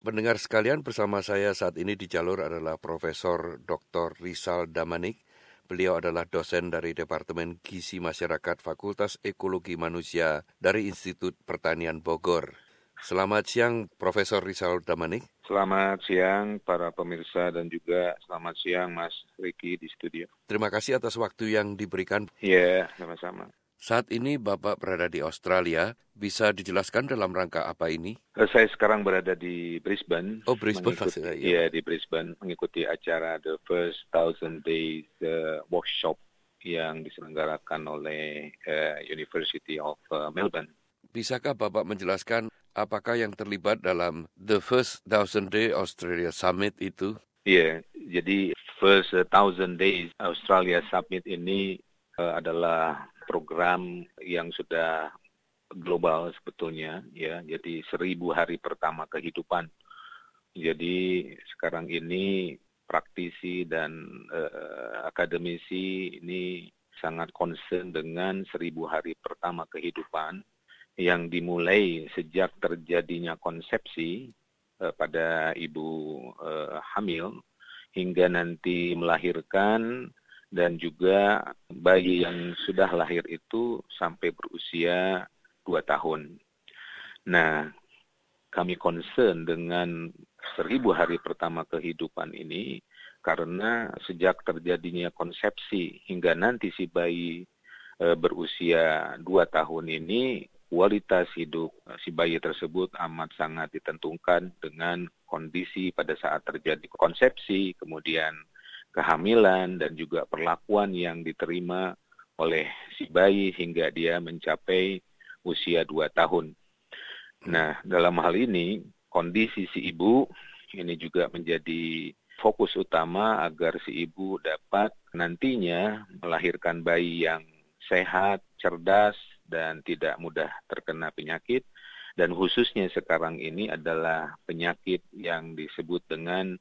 Pendengar sekalian, bersama saya saat ini di jalur adalah Profesor Dr. Rizal Damanik. Beliau adalah dosen dari Departemen Gizi Masyarakat Fakultas Ekologi Manusia dari Institut Pertanian Bogor. Selamat siang, Profesor Rizal Damanik. Selamat siang para pemirsa dan juga selamat siang Mas Riki di studio. Terima kasih atas waktu yang diberikan. Iya, sama-sama. Saat ini Bapak berada di Australia. Bisa dijelaskan dalam rangka apa ini? Saya sekarang berada di Brisbane. Oh, Brisbane maksudnya. Di Brisbane mengikuti acara The First 1000 Days Workshop yang diselenggarakan oleh University of Melbourne. Bisakah Bapak menjelaskan apakah yang terlibat dalam The First 1000 Day Australia Summit itu? Iya, jadi First 1000 Days Australia Summit ini adalah program yang sudah global sebetulnya, ya. Jadi 1000 hari pertama kehidupan. Jadi sekarang ini praktisi dan akademisi ini sangat concern dengan 1000 hari pertama kehidupan yang dimulai sejak terjadinya konsepsi pada ibu hamil hingga nanti melahirkan dan juga bayi yang sudah lahir itu sampai berusia 2 tahun. Nah, kami concern dengan 1000 hari pertama kehidupan ini karena sejak terjadinya konsepsi hingga nanti si bayi berusia 2 tahun ini, kualitas hidup si bayi tersebut amat sangat ditentukan dengan kondisi pada saat terjadi konsepsi, kemudian kehamilan, dan juga perlakuan yang diterima oleh si bayi hingga dia mencapai usia 2 tahun. Nah, dalam hal ini, kondisi si ibu ini juga menjadi fokus utama agar si ibu dapat nantinya melahirkan bayi yang sehat, cerdas, dan tidak mudah terkena penyakit. Dan khususnya sekarang ini adalah penyakit yang disebut dengan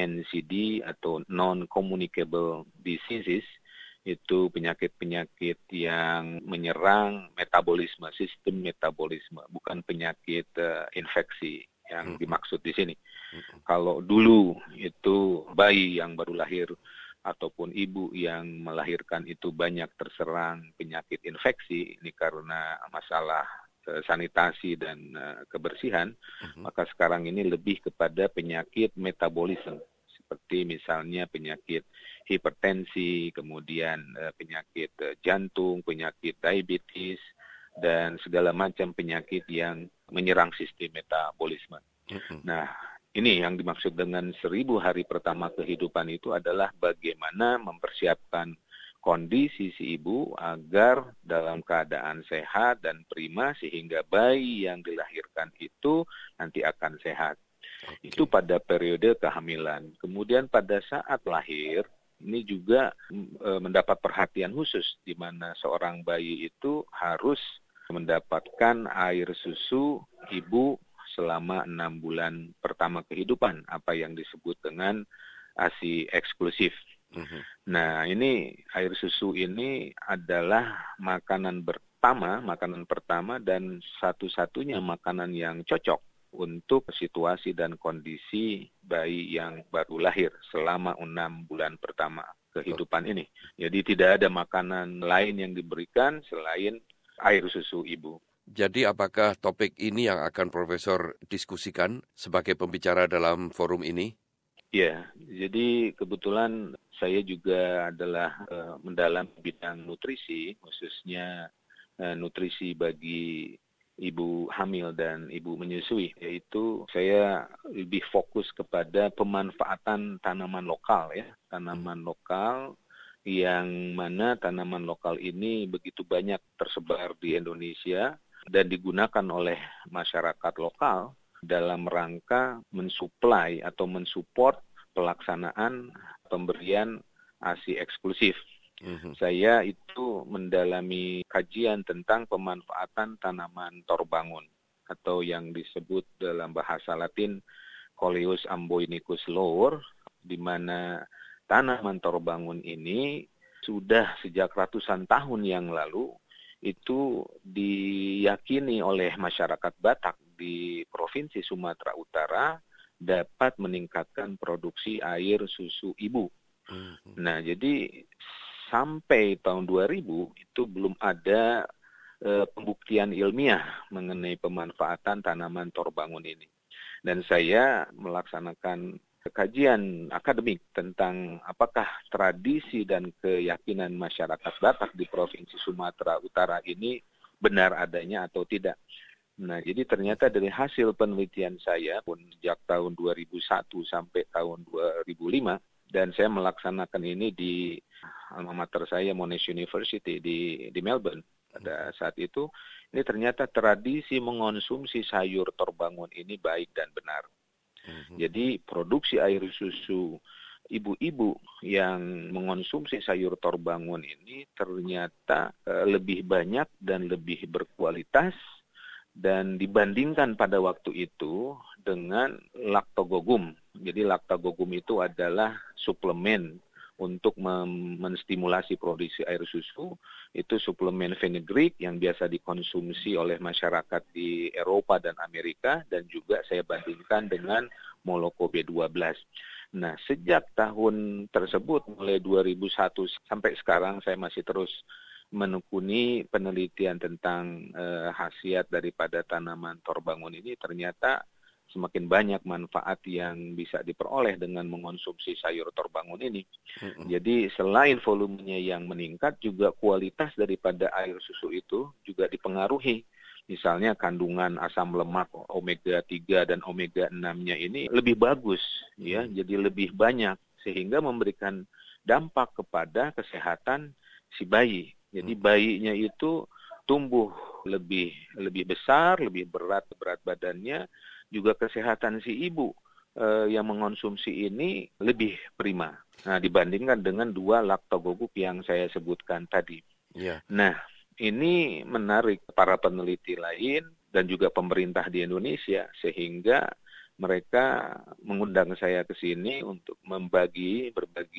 NCD atau Non-Communicable Diseases. Itu penyakit-penyakit yang menyerang metabolisme, sistem metabolisme, bukan penyakit infeksi yang dimaksud di sini. Kalau dulu itu bayi yang baru lahir ataupun ibu yang melahirkan itu banyak terserang penyakit infeksi, ini karena masalah sanitasi dan kebersihan, maka sekarang ini lebih kepada penyakit metabolisme, seperti misalnya penyakit hipertensi, kemudian penyakit jantung, penyakit diabetes, dan segala macam penyakit yang menyerang sistem metabolisme. Nah, ini yang dimaksud dengan 1000 hari pertama kehidupan itu adalah bagaimana mempersiapkan kondisi si ibu agar dalam keadaan sehat dan prima sehingga bayi yang dilahirkan itu nanti akan sehat. Itu pada periode kehamilan. Kemudian pada saat lahir, ini juga mendapat perhatian khusus di mana seorang bayi itu harus mendapatkan air susu ibu selama 6 bulan pertama kehidupan, apa yang disebut dengan ASI eksklusif. Nah, ini air susu ini adalah makanan pertama dan satu-satunya makanan yang cocok untuk situasi dan kondisi bayi yang baru lahir selama 6 bulan pertama kehidupan ini. Jadi tidak ada makanan lain yang diberikan selain air susu ibu. Jadi apakah topik ini yang akan Profesor diskusikan sebagai pembicara dalam forum ini? Ya, jadi kebetulan saya juga adalah mendalami bidang nutrisi, khususnya nutrisi bagi ibu hamil dan ibu menyusui, yaitu saya lebih fokus kepada pemanfaatan tanaman lokal, ya, tanaman lokal yang mana tanaman lokal ini begitu banyak tersebar di Indonesia dan digunakan oleh masyarakat lokal dalam rangka mensuplai atau mensupport pelaksanaan pemberian ASI eksklusif. Saya itu mendalami kajian tentang pemanfaatan tanaman torbangun atau yang disebut dalam bahasa Latin Coleus amboinicus lour, di mana tanaman torbangun ini sudah sejak ratusan tahun yang lalu itu diyakini oleh masyarakat Batak di Provinsi Sumatera Utara dapat meningkatkan produksi air susu ibu. Nah, jadi sampai tahun 2000 itu belum ada pembuktian ilmiah mengenai pemanfaatan tanaman torbangun ini. Dan saya melaksanakan kajian akademik tentang apakah tradisi dan keyakinan masyarakat Batak di Provinsi Sumatera Utara ini benar adanya atau tidak. Nah, jadi ternyata dari hasil penelitian saya pun sejak tahun 2001 sampai tahun 2005, dan saya melaksanakan ini di alma mater saya, Monash University di Melbourne. Pada saat itu, ini ternyata tradisi mengonsumsi sayur torbangun ini baik dan benar. Jadi produksi air susu ibu-ibu yang mengonsumsi sayur torbangun ini ternyata lebih banyak dan lebih berkualitas, dan dibandingkan pada waktu itu dengan laktogogum. Jadi laktogogum itu adalah suplemen untuk menstimulasi produksi air susu. Itu suplemen fenugreek yang biasa dikonsumsi oleh masyarakat di Eropa dan Amerika, dan juga saya bandingkan dengan Moloko B12. Nah, sejak tahun tersebut, mulai 2001 sampai sekarang, saya masih terus menekuni penelitian tentang khasiat daripada tanaman torbangun ini. Ternyata semakin banyak manfaat yang bisa diperoleh dengan mengonsumsi sayur torbangun ini. Jadi selain volumenya yang meningkat, juga kualitas daripada air susu itu juga dipengaruhi. Misalnya kandungan asam lemak omega 3 dan omega 6-nya ini lebih bagus, ya, jadi lebih banyak, sehingga memberikan dampak kepada kesehatan si bayi. Jadi bayinya itu tumbuh lebih besar, lebih berat badannya, juga kesehatan si ibu yang mengonsumsi ini lebih prima. Nah, dibandingkan dengan dua laktogogup yang saya sebutkan tadi. Yeah. Nah, ini menarik para peneliti lain dan juga pemerintah di Indonesia, sehingga mereka mengundang saya ke sini untuk berbagi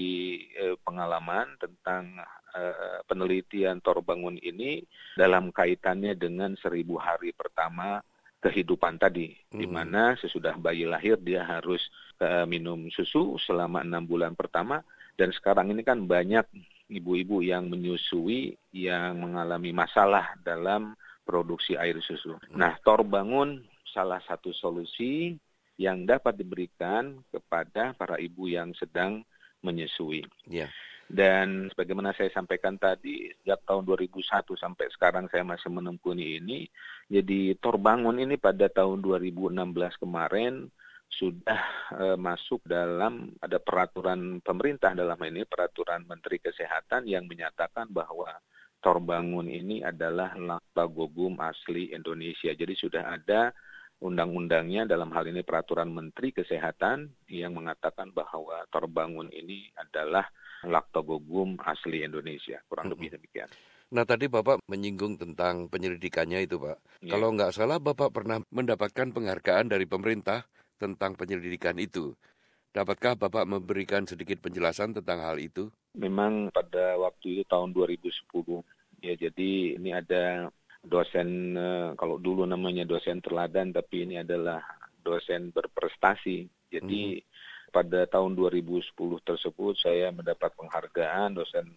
pengalaman tentang penelitian torbangun ini dalam kaitannya dengan 1000 hari pertama kehidupan tadi, di mana sesudah bayi lahir dia harus minum susu selama 6 bulan pertama, dan sekarang ini kan banyak ibu-ibu yang menyusui yang mengalami masalah dalam produksi air susu. Nah, torbangun salah satu solusi yang dapat diberikan kepada para ibu yang sedang menyusui. Yeah. Dan sebagaimana saya sampaikan tadi, sejak tahun 2001 sampai sekarang saya masih menekuni ini. Jadi torbangun ini pada tahun 2016 kemarin sudah masuk dalam, ada peraturan pemerintah, dalam ini peraturan Menteri Kesehatan yang menyatakan bahwa torbangun ini adalah laktogogum asli Indonesia. Jadi sudah ada undang-undangnya, dalam hal ini peraturan Menteri Kesehatan yang mengatakan bahwa torbangun ini adalah laktogogum asli Indonesia, kurang lebih demikian. Nah, tadi Bapak menyinggung tentang penyelidikannya itu, Pak. Yeah. Kalau nggak salah, Bapak pernah mendapatkan penghargaan dari pemerintah tentang penyelidikan itu. Dapatkah Bapak memberikan sedikit penjelasan tentang hal itu? Memang pada waktu itu tahun 2010, ya, jadi ini ada dosen, kalau dulu namanya dosen teladan, tapi ini adalah dosen berprestasi. Jadi pada tahun 2010 tersebut saya mendapat penghargaan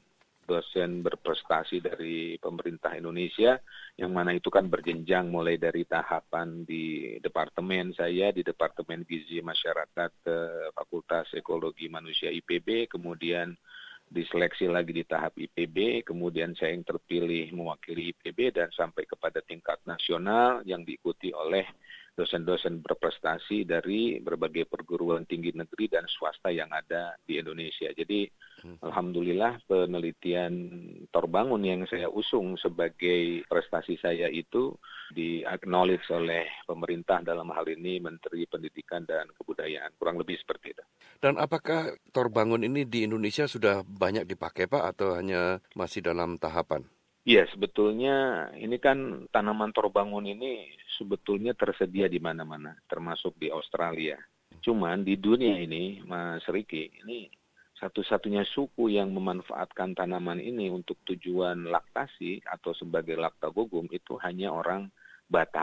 dosen berprestasi dari pemerintah Indonesia, yang mana itu kan berjenjang mulai dari tahapan di departemen saya, di Departemen Gizi Masyarakat Fakultas Ekologi Manusia IPB, kemudian diseleksi lagi di tahap IPB, kemudian saya yang terpilih mewakili IPB dan sampai kepada tingkat nasional yang diikuti oleh dosen-dosen berprestasi dari berbagai perguruan tinggi negeri dan swasta yang ada di Indonesia. Jadi alhamdulillah penelitian torbangun yang saya usung sebagai prestasi saya itu di-acknowledge oleh pemerintah, dalam hal ini Menteri Pendidikan dan Kebudayaan. Kurang lebih seperti itu. Dan apakah torbangun ini di Indonesia sudah banyak dipakai, Pak, atau hanya masih dalam tahapan? Iya, sebetulnya ini kan tanaman torbangun ini sebetulnya tersedia di mana-mana, termasuk di Australia. Cuman di dunia ini, Mas Riki, ini satu-satunya suku yang memanfaatkan tanaman ini untuk tujuan laktasi atau sebagai laktogogum itu hanya orang Batak.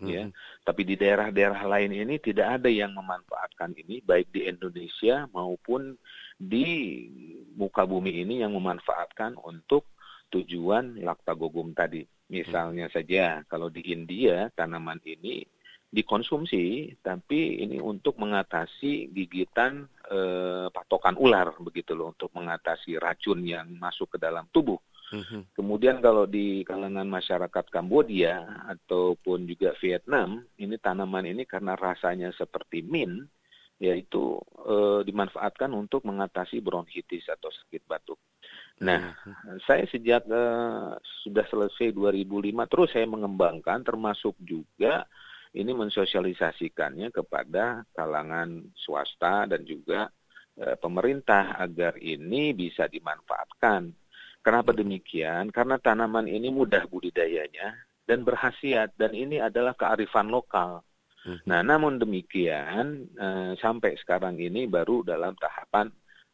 ya. Mhm. Tapi di daerah-daerah lain ini tidak ada yang memanfaatkan ini, baik di Indonesia maupun di muka bumi ini yang memanfaatkan untuk tujuan Lactagogum tadi. Mhm. Misalnya saja kalau di India tanaman ini dikonsumsi, tapi ini untuk mengatasi gigitan patokan ular begitu loh, untuk mengatasi racun yang masuk ke dalam tubuh. Mhm. Kemudian kalau di kalangan masyarakat Kambodia ataupun juga Vietnam, ini tanaman ini karena rasanya seperti mint, yaitu dimanfaatkan untuk mengatasi bronkitis atau sakit batuk. Nah, Mhm. saya sejak sudah selesai 2005 terus saya mengembangkan, termasuk juga ini mensosialisasikannya kepada kalangan swasta dan juga pemerintah agar ini bisa dimanfaatkan. Kenapa Mhm. demikian? Karena tanaman ini mudah budidayanya dan berkhasiat, dan ini adalah kearifan lokal. Mhm. Nah, namun demikian sampai sekarang ini baru dalam tahapan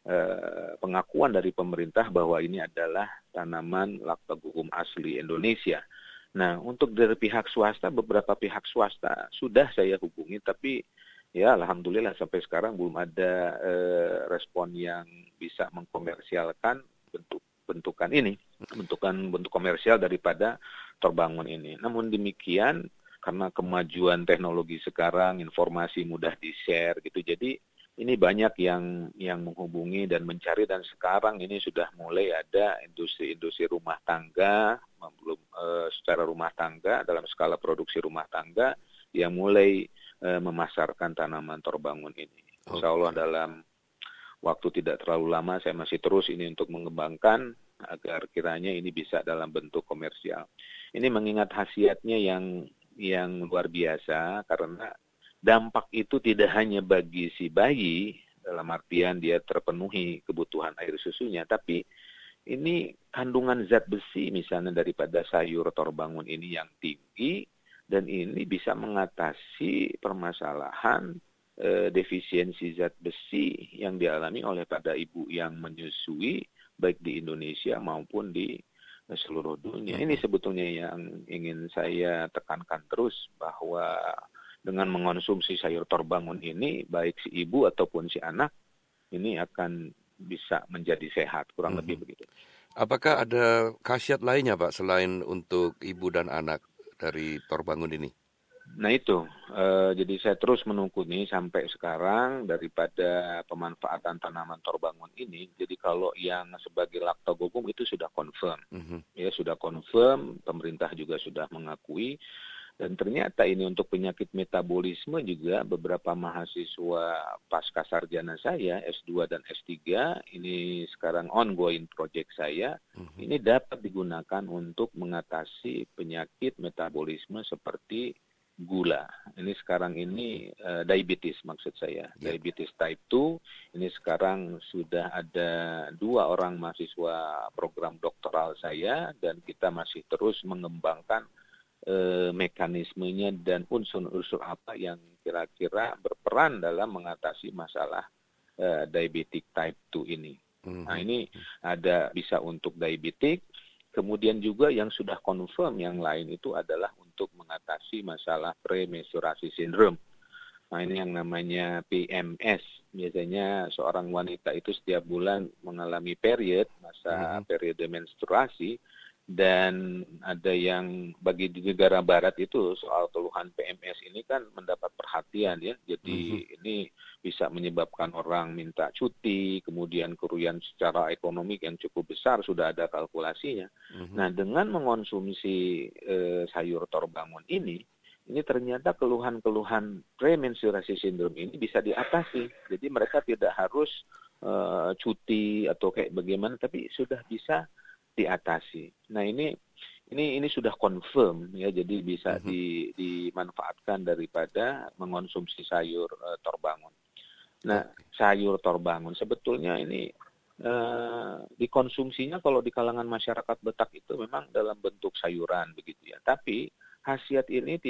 pengakuan dari pemerintah bahwa ini adalah tanaman Lactagogum asli Indonesia. Nah, untuk dari pihak swasta, beberapa pihak swasta sudah saya hubungi, tapi ya alhamdulillah sampai sekarang belum ada respon yang bisa mengkomersialkan bentukan ini, bentuk komersial daripada terbangun ini. Namun demikian, karena kemajuan teknologi sekarang, informasi mudah di-share gitu, jadi ini banyak yang menghubungi dan mencari, dan sekarang ini sudah mulai ada industri-industri rumah tangga, belum secara rumah tangga dalam skala produksi rumah tangga yang mulai memasarkan tanaman torbangun ini. Insya Allah Oke. dalam waktu tidak terlalu lama saya masih terus ini untuk mengembangkan agar kiranya ini bisa dalam bentuk komersial. Ini mengingat khasiatnya yang luar biasa, karena dampak itu tidak hanya bagi si bayi dalam artian dia terpenuhi kebutuhan air susunya, tapi ini kandungan zat besi misalnya daripada sayur torbangun ini yang tinggi, dan ini bisa mengatasi permasalahan defisiensi zat besi yang dialami oleh pada ibu yang menyusui baik di Indonesia maupun di seluruh dunia. Ini Mhm. sebetulnya yang ingin saya tekankan terus, bahwa dengan mengonsumsi sayur torbangun ini baik si ibu ataupun si anak ini akan bisa menjadi sehat, kurang Mhm. lebih begitu. Apakah ada khasiat lainnya, Pak, selain untuk ibu dan anak dari torbangun ini? Nah itu, jadi saya terus menekuni sampai sekarang daripada pemanfaatan tanaman torbangun ini. Jadi kalau yang sebagai Lactagogum itu sudah confirm, Mhm. ya sudah confirm, pemerintah juga sudah mengakui. Dan ternyata ini untuk penyakit metabolisme juga beberapa mahasiswa pasca sarjana saya, S2 dan S3, ini sekarang ongoing project saya, Mhm. ini dapat digunakan untuk mengatasi penyakit metabolisme seperti gula. Ini sekarang Mhm. ini diabetes maksud saya, Ya. diabetes type 2, ini sekarang sudah ada 2 orang mahasiswa program doktoral saya, dan kita masih terus mengembangkan mekanismenya dan unsur-unsur apa yang kira-kira berperan dalam mengatasi masalah diabetic type 2 ini. Nah, Mhm. ini ada bisa untuk diabetik, kemudian juga yang sudah confirm yang lain itu adalah untuk mengatasi masalah premenstruasi syndrome. Nah, ini yang namanya PMS. Biasanya seorang wanita itu setiap bulan mengalami period, masa Mhm. periode menstruasi, dan ada yang bagi di negara barat itu soal keluhan PMS ini kan mendapat perhatian ya. Mhm. Jadi ini bisa menyebabkan orang minta cuti, kemudian kerugian secara ekonomi yang cukup besar, sudah ada kalkulasinya. Mhm. Nah, dengan mengonsumsi sayur torbangun ini ternyata keluhan-keluhan premenstruasi syndrome ini bisa diatasi. Jadi mereka tidak harus cuti atau kayak bagaimana, tapi sudah bisa diatasi. Nah, ini sudah confirm ya, jadi bisa Mhm. dimanfaatkan daripada mengonsumsi sayur torbangun. Nah, Oke. sayur torbangun sebetulnya ini dikonsumsinya kalau di kalangan masyarakat Batak itu memang dalam bentuk sayuran begitu ya. Tapi khasiat ini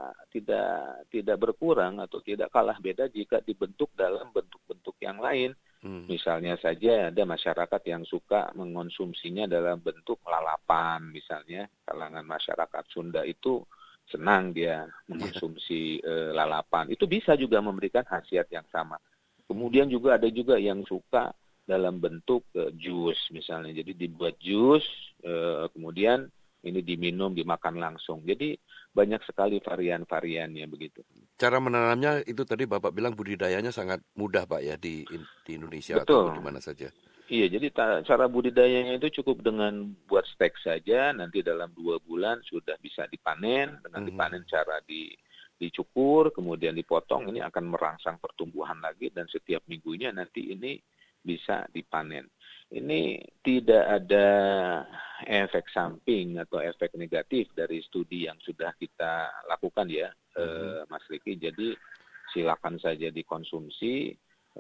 tidak berkurang atau tidak kalah beda jika dibentuk dalam bentuk-bentuk yang lain. Mhm. Misalnya saja ada masyarakat yang suka mengonsumsinya dalam bentuk lalapan misalnya. Kalangan masyarakat Sunda itu senang dia mengkonsumsi lalapan. Itu bisa juga memberikan khasiat yang sama. Kemudian juga ada juga yang suka dalam bentuk jus misalnya. Jadi dibuat jus, kemudian ini diminum, dimakan langsung. Jadi banyak sekali varian-variannya begitu. Cara menanamnya itu tadi Bapak bilang budidayanya sangat mudah Pak ya di Indonesia ataupun di Betul. mana saja. Iya, jadi cara budidayanya itu cukup dengan buat stek saja, nanti dalam 2 bulan sudah bisa dipanen, dengan dipanen cara dicukur, kemudian dipotong, ini akan merangsang pertumbuhan lagi, dan setiap minggunya nanti ini bisa dipanen. Ini tidak ada efek samping atau efek negatif dari studi yang sudah kita lakukan ya, Mas Riki. Jadi silakan saja dikonsumsi,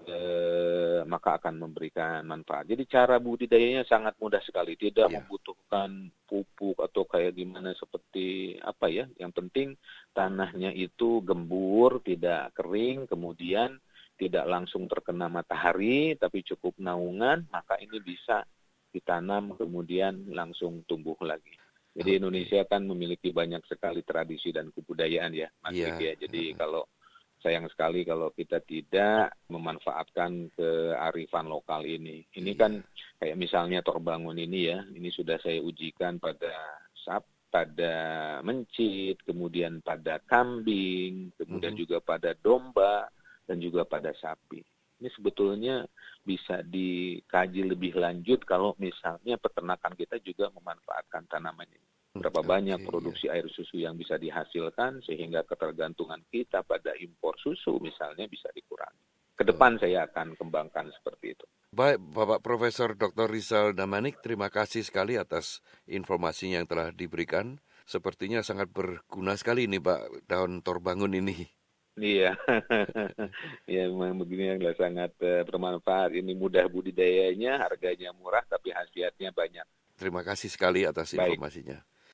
maka akan memberikan manfaat. Jadi cara budidayanya sangat mudah sekali, tidak membutuhkan pupuk atau kayak gimana seperti apa ya. Yang penting tanahnya itu gembur, tidak kering, kemudian tidak langsung terkena matahari, tapi cukup naungan, maka ini bisa ditanam kemudian langsung tumbuh lagi. Jadi Indonesia kan memiliki banyak sekali tradisi dan kebudayaan ya, Mas Riki ya. Jadi kalau sayang sekali kalau kita tidak memanfaatkan kearifan lokal ini. Ini kan kayak misalnya Torbangun ini ya, ini sudah saya ujikan pada pada mencit, kemudian pada kambing, kemudian juga pada domba, dan juga pada sapi. Ini sebetulnya bisa dikaji lebih lanjut kalau misalnya peternakan kita juga memanfaatkan tanaman ini. Berapa banyak produksi air susu yang bisa dihasilkan sehingga ketergantungan kita pada impor susu misalnya bisa dikurangi. Ke depan saya akan kembangkan seperti itu. Baik, Bapak Profesor Dr. Rizal Damanik, terima kasih sekali atas informasinya yang telah diberikan. Sepertinya sangat berguna sekali ini Pak, daun torbangun ini. Iya, ya memang begini yang sangat bermanfaat. Ini mudah budidayanya, harganya murah, tapi khasiatnya banyak. Terima kasih sekali atas informasinya.